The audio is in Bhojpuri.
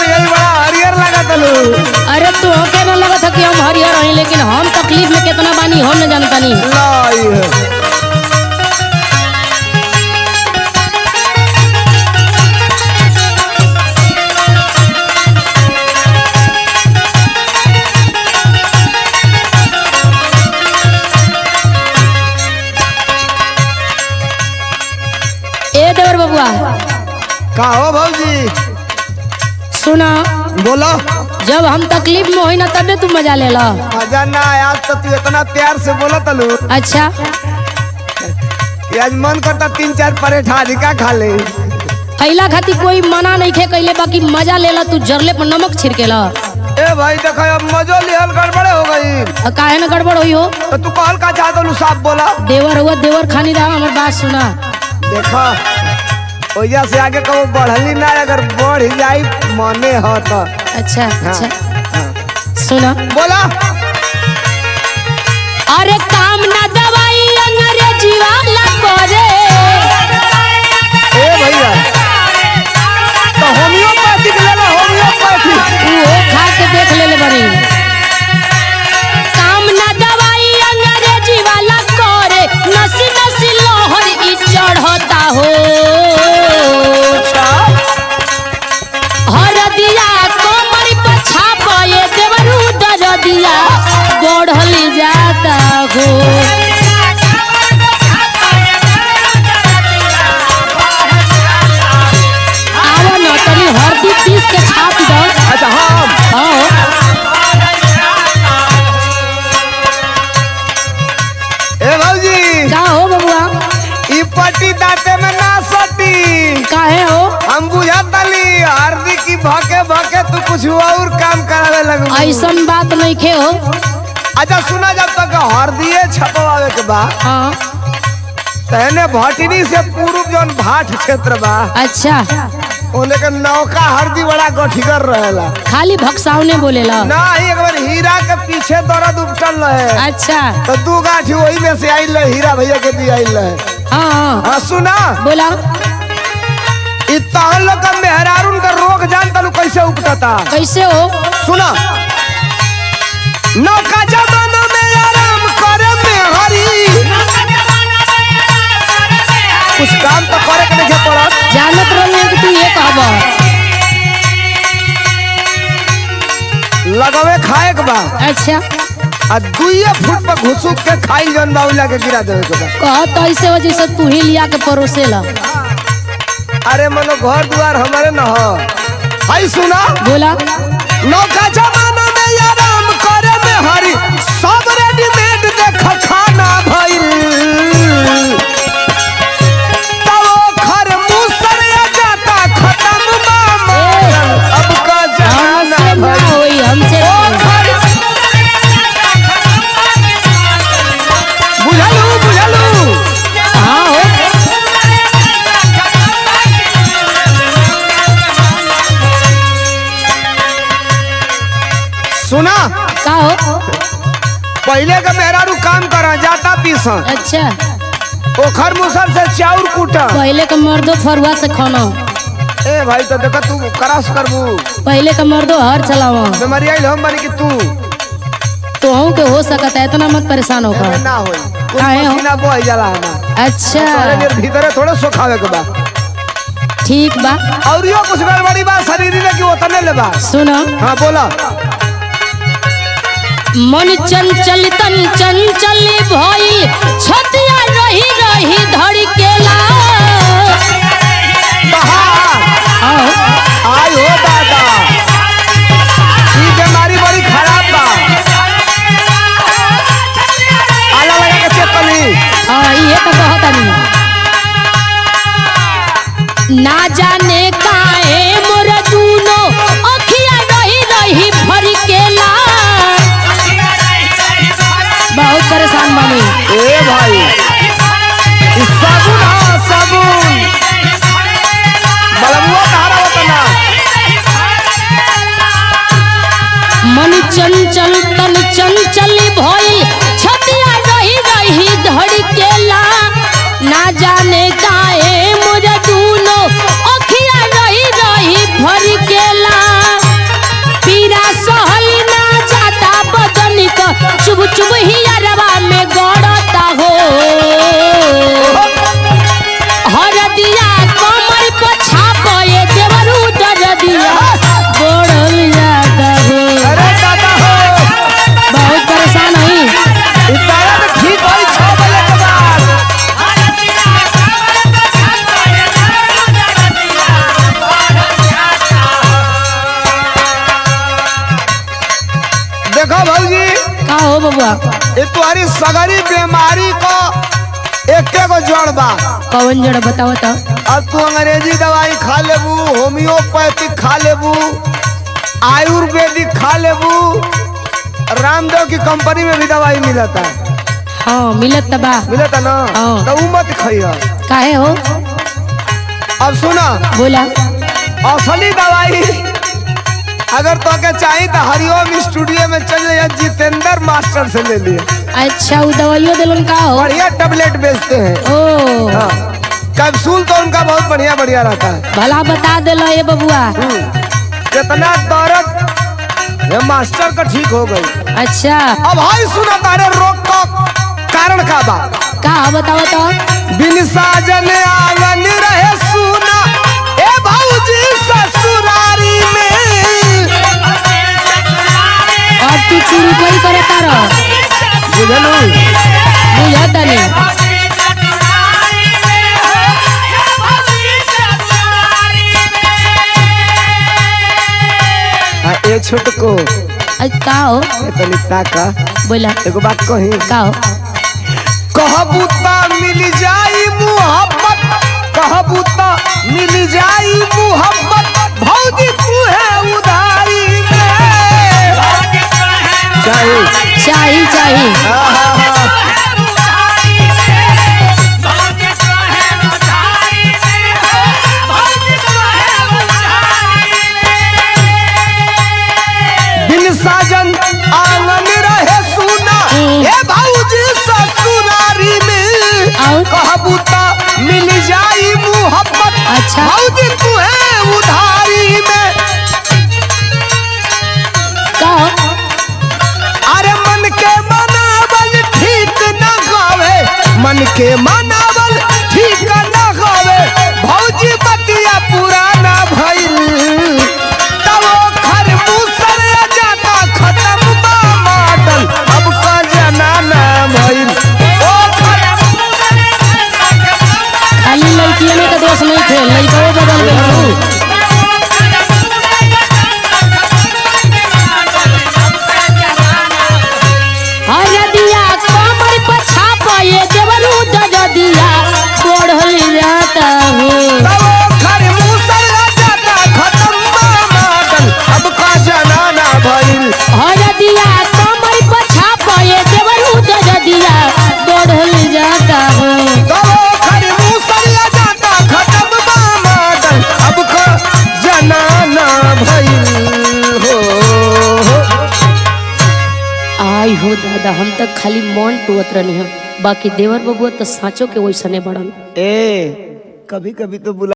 यही बड़ा हरियर लगा तलू। अरे तू के न लगा था कि हम हरियर रही, लेकिन हम तकलीफ में कितना बानी हम न जानता नहीं। लाई है ए देवर बबुआ का हो भौजी? सुना, बोलो। जब हम तकलीफ में होई ना तबे तू मजा ले ला। मजा ना आज तो तू इतना प्यार से बोला तलू अच्छा कि आज मन करता 3-4 परेठा अधिका खा ले। खैला खाती कोई मना नहीं खे कैले, बाकी मजा ले ला तू, जरले पर नमक छिड़के ला। ए भाई देखो अब मजो लिहल गड़बड़े हो गई। काहे न गड़बड़ हुई हो? तो तू कहल का चाहत लू साफ बोला। देवर हुआ देवर खानी रहा, हमार बात सुना। देखा ओइजा से आगे कबो बढ़ली ना, अगर बढ़ जाई मने हो तो। अच्छा अच्छा सुना, बोला। अरे काम ना दवाई अंग्रेजी वाला करे। ए भैया तो होम्योपैथिक ले लो, होम्योपैथिक। वो खा के देख ले ले बड़ी। काम ना दवाई अंग्रेजी वाला करे, नसी नसी लोहर ई चढ़ता हो। हर दिया कोमर पर छापे देवरू दर दिया बढ़ल जाता हो। आओ न तनी हल्दी पीस के छाप दो। अच्छा हम हाँ ए भौजी का हो बबुआ? ई पट्टी दांते में ना सटी। काहे हो? हम बुझातली हरदी की भके भके तू कुछ और काम करावे लगू। ऐसन बात नहीं खे हो। अच्छा सुना, जब तक हरदिए छपवावे के बा हाँ तहने भटनी से पूर्व जौन भाट क्षेत्र बा अच्छा, ओने के नौका हरदी बड़ा गठिकर रहेला। खाली भक्सावने बोलेला। ना ही एक बार हीरा के पीछे दर्द उपटल रहे अच्छा तो 2 गांठ वही में से आइल रहे, हीरा भैया के भी आइल रहे। हाँ हाँ सुना, बोला। इ तहन लोग का मेहरारून का रोग जान तलू कैसे उपटता। कैसे हो? सुना, नौका जमाना में आराम करे मेहरी, कुछ काम तो करे के नहीं पड़त। जानत रही कि तू ये कहबा। लगवे खाए के बा अच्छा आ 2 फुट पर घुसुक के खाई जन बाउला के गिरा देवे के बा। कहत ऐसे हो जैसे तू ही लिया के परोसेला। अरे मनो घर द्वार हमारे न हो। हाय सुना, बोला। नौका जमाना में आराम करे में हरी, सब रेडीमेड देख खाना भइल। तब खर मुसर जाता खत्म मामा, अब का जाना हमसे ना भइल। होई, हमसे ना होई। बुझलू बुझलू। हाँ हो। सुना, का हो? पहले का मेहरारू काम करा जाता पीसन, अच्छा, ओखर मुसर से चाउर कूटा। पहले का मर्दो फरुआ से खाना। ए भाई तो देखा तू करास करबू, पहले का मर्दो हर चलावा। बीमारी आइल हम बनी कि तू तो हूँ के हो सकता है, इतना मत परेशान होकर। ना होई। कुछ काहे हो? पसीना बोई जाला हमार। अच्छा तोरे देर भीतरे थोड़े सुखावे के बा। ठीक बा। और यो कुछ गड़बड़ी बा शरीर में कि ओतने ले बा। सुनो, हां बोला। मन चंचल तन चंचल भइल, छतिया रही रही धड़केला। आओ आई हो दादा, ई बीमारी बड़ी खराब बा। आला लगा के चेक करी। हाँ ये तो बहुत नहीं। ना जाने काहे मोर दूनो अखिया रही रही फरकेला। बहुत परेशान बनी। ए भाई इस साबुन, हाँ साबुन बलबुआ कहारा होता ना। मन चंचल तन चंचल भइल, छतिया रही रही धड़केला। ना जाने काहे मोर दूनो अखिया रही रही फरकेला। का हो बबुआ? ये तुम्हारी सगरी बीमारी को एक को जड़ बा। कौन जड़ बताओ तो? अब तू अंग्रेजी दवाई खा लेबू, होम्योपैथिक खा लेबू, आयुर्वेदिक खा लेबू, रामदेव की कंपनी में भी दवाई मिलता है। हाँ मिलत बा। मिलता ना? हाँ। तो ऊ मत खाइए। काहे हो? अब सुना, बोला। असली दवाई अगर तो के चाहिए तो हरिओम स्टूडियो में चल जाइए, जितेंद्र मास्टर से ले लिए। अच्छा वो दवाइयों दिलन का हो? बढ़िया टैबलेट बेचते हैं। ओ हाँ। कैप्सूल तो उनका बहुत बढ़िया बढ़िया रहता है। भला बता देलो ये बबुआ। कितना दर्द ये मास्टर का ठीक हो गई। अच्छा अब भाई सुना, तारे रोग का कारण का बा? का बताओ तो? बिन साजन आंगन रहे सुना, ए भौजी ससुरारी में। और तू चुरू कोई करे तारो? बुझलू? बुझता नहीं। हाँ, ए छोटको का हो? ए तनी ताका, बोला। एगो बात कही। का हो? कहबू ता मिल जाई मुहब्बत, कहबू ता मिल जाई मुहब्बत, भौजी तू है उधारी में। चाहिए चाहिए चाहिए। हाँ, हाँ, हाँ। बिन साजन आंगन रहे सुना, ए भौजी ससुरारी में। और? कहबू ता मिल जाई मुहब्बत, अच्छा। भौजी तू है उधारी में। का हो? अरे मन के मनावल ठीक न गावे, मन के मनावल ठीक न गावे, भौजी बतिया पुराना भइल। तब खर मुसर जाता खत्म बा मॉडल, अब का जनाना भइल। ओ खाली लड़कियों में का दोष नहीं थे, लड़कों बदल गए। हरदिया कमर पर छापा ये देवरू दरदिया बढ़ल जाता हूँ। तब खर मुसर जाता खत्म बा मॉडल, अब का जनाना भइल। हरदिया कमर पर छापा ये देवरू दरदिया बढ़ल जाता हूँ। तब खर मुसर जाता खत्म बा मॉडल, अब का जनाना भइल हो। आई हो दादा, हम तक खाली मन टुवत रहनी हम, बाकी देवर बबुआ तो साँचो के वैसने बड़न। ए कभी कभी तो बुला